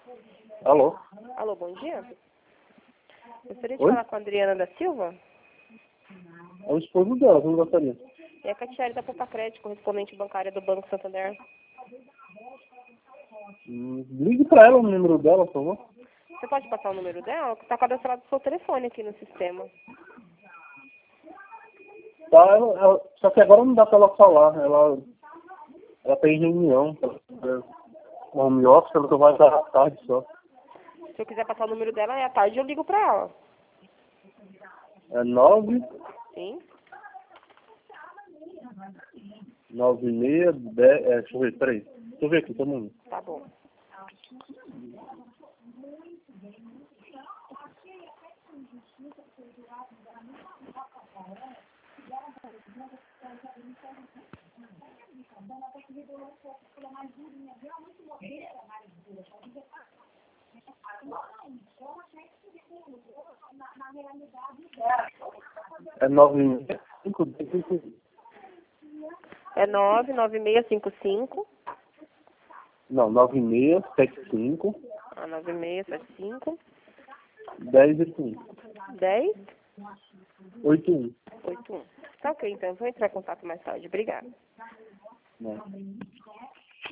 Alô? Alô, bom dia. Gostaria de Oi? falar com a Adriana da Silva. É o esposo dela, não gostaria. É a Catiele da Poupa Crédito, correspondente bancária do Banco Santander. Ligue pra ela no número dela, por favor. Você pode passar o número dela? Está cadastrado o seu telefone aqui no sistema. Tá, só que agora não dá pra ela falar. Ela tem reunião. Home office, ela só vai estar à tarde só. Se eu quiser passar o número dela, à tarde eu ligo pra ela. É 9, Sim? 96, 10, deixa eu ver, peraí. Deixa eu ver aqui, todo mundo. Tá bom. É 965. É 99655 Não, 9675 9675 1081. 1081. 81. Tá ok, então. Vou entrar em contato mais tarde. Obrigada. Não.